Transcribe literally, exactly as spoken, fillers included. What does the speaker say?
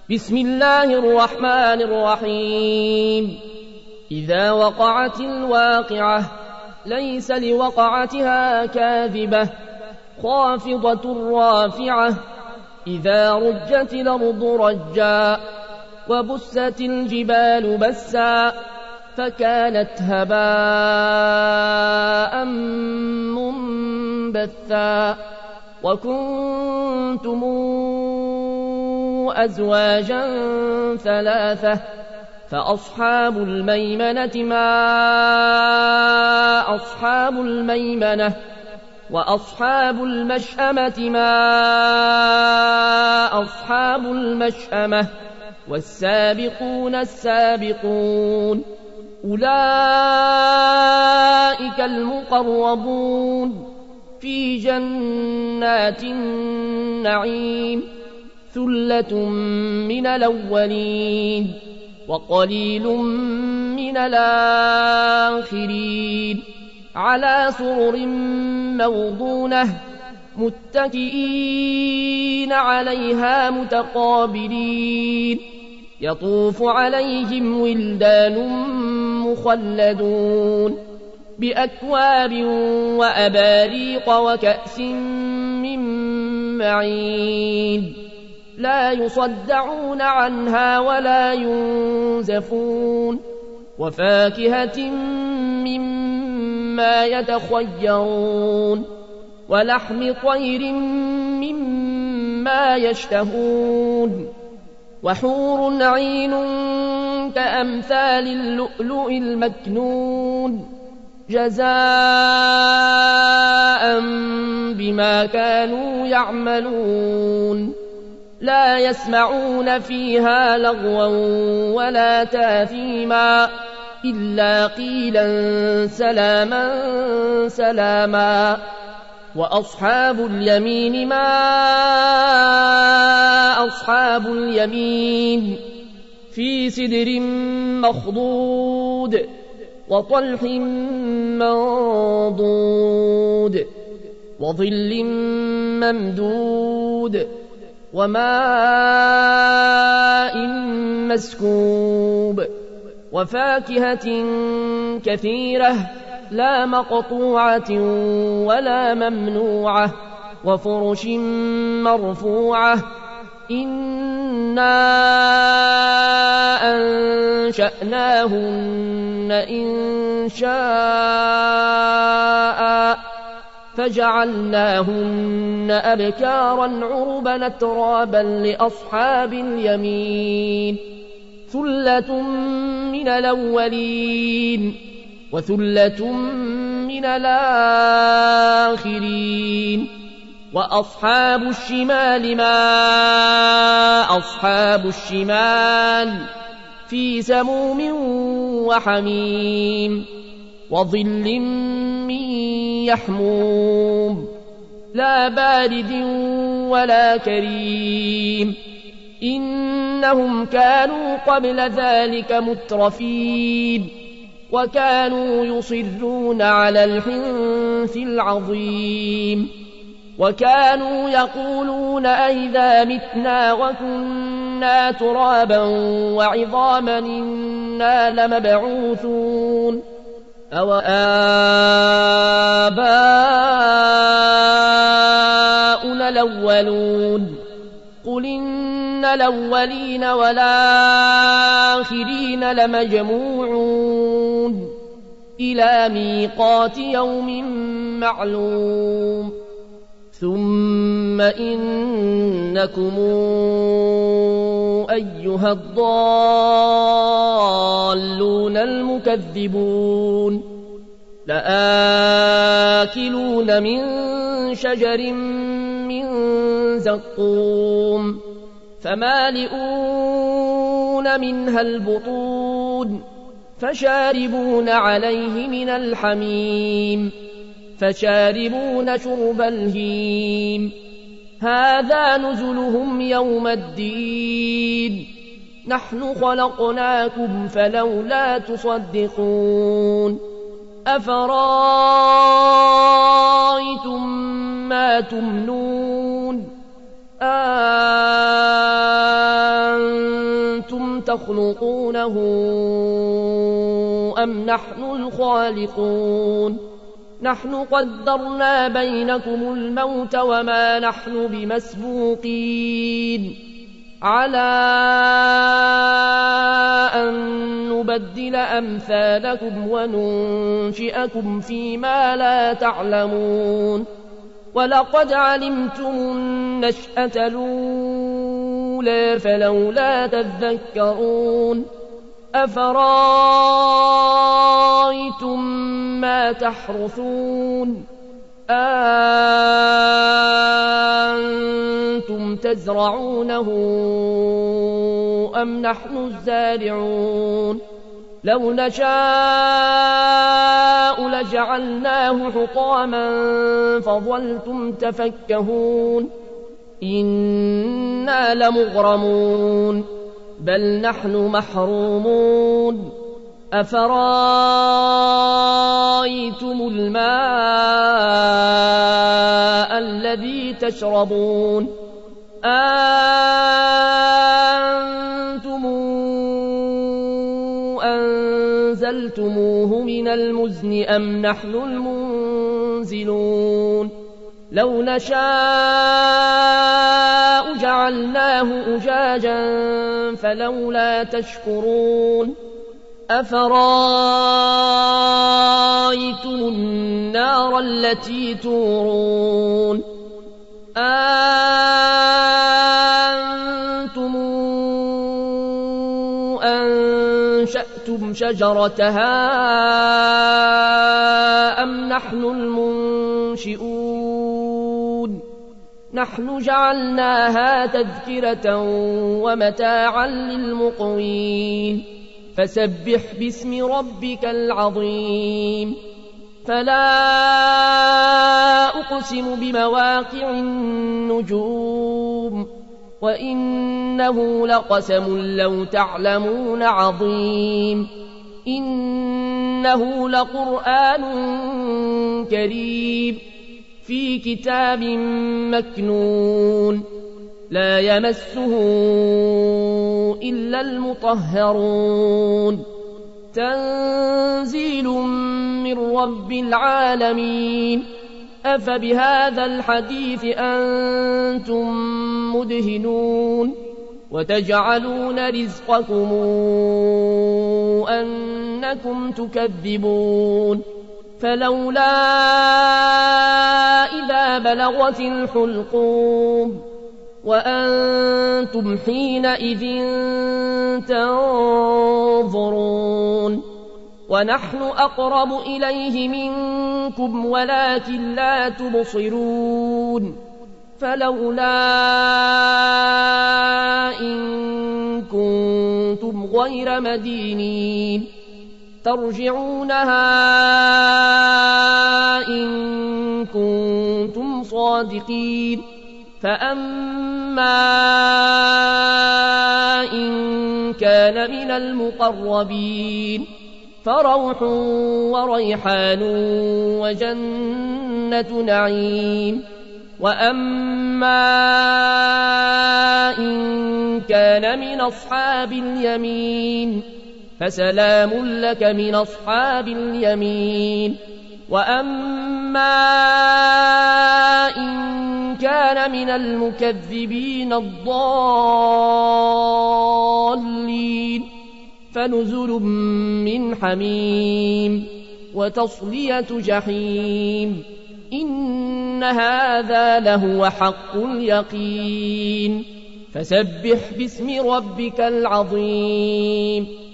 بسم الله الرحمن الرحيم إذا وقعت الواقعة ليس لوقعتها كاذبة خافضة رافعة إذا رجت الأرض رجا وبست الجبال بسا فكانت هباء منبثا وكنتم أزواجا ثلاثة فأصحاب الميمنة ما أصحاب الميمنة وأصحاب المشأمة ما أصحاب المشأمة والسابقون السابقون أولئك المقربون في جنات النعيم ثلة من الأولين وقليل من الآخرين على سرر موضونة متكئين عليها متقابلين يطوف عليهم ولدان مخلدون بأكواب وأباريق وكأس من معين لا يصدعون عنها ولا ينزفون وفاكهة مما يتخيرون ولحم طير مما يشتهون وحور عين كأمثال اللؤلؤ المكنون جزاء بما كانوا يعملون لا يسمعون فيها لغوا ولا تاثيما إلا قيلا سلاما سلاما وأصحاب اليمين ما أصحاب اليمين في سدر مخضود وطلح منضود وظل ممدود وماء مسكوب وفاكهة كثيرة لا مقطوعة ولا ممنوعة وفرش مرفوعة إنا أنشأناهن إن شاء فجعلناهن أبكارا عربا أترابا لأصحاب اليمين ثلة من الأولين وثلة من الآخرين وأصحاب الشمال ما أصحاب الشمال في سموم وحميم وظل من يحموم لا بارد ولا كريم إنهم كانوا قبل ذلك مترفين وكانوا يصرون على الحنث العظيم وكانوا يقولون أئذا متنا وكنا ترابا وعظاما إنا لمبعوثون أو آباؤنا الأولون قل إن الأولين والآخرين لمجموعون إلى ميقات يوم معلوم ثم إنكم أيها الضالون المكذبون لآكلون من شجر من زقوم فمالئون منها البطون فشاربون عليه من الحميم فشاربون شرب الهيم هذا نزلهم يوم الدين نحن خلقناكم فلولا تصدقون أفرأيتم ما تمنون أنتم تخلقونه أم نحن الخالقون نحن قدرنا بينكم الموت وما نحن بمسبوقين على أن نبدل أمثالكم وننشئكم فيما لا تعلمون ولقد علمتم النشأة الأولى فلولا تذكرون أفرأيتم ما تحرثون أأنتم تزرعونه أم نحن الزارعون لو نشاء لجعلناه حطاما فظلتم تفكهون إنا لمغرمون بل نحن محرومون أفرأيتم الماء الذي تشربون أنتم أنزلتموه من المزن أم نحن المنزلون لو نشاء جعلناه أجاجا فلولا تشكرون أفرأيتم النار التي تورون أنتم أنشأتم شجرتها أم نحن المنشئون نحن جعلناها تذكرة ومتاعا للمقوين فسبح باسم ربك العظيم فلا أقسم بمواقع النجوم وإنه لقسم لو تعلمون عظيم إنه لقرآن كريم في كتاب مكنون لا يمسه إلا المطهرون تنزيل من رب العالمين أفبهذا الحديث أنتم مدهنون وتجعلون رزقكم أنكم تكذبون فلولا إذا بلغت الحلقوم وأنتم حينئذ تنظرون ونحن أقرب إليه منكم ولكن لا تبصرون فلولا إن كنتم غير مدينين ترجعونها إن كنتم صادقين فأما إن كان من المقربين فروح وريحان وجنة نعيم وأما إن كان من أصحاب اليمين فسلام لك من أصحاب اليمين وأما إن كان من المكذبين الضالين فنزل من حميم وتصلية جحيم إن هذا لهو حق اليقين فسبح باسم ربك العظيم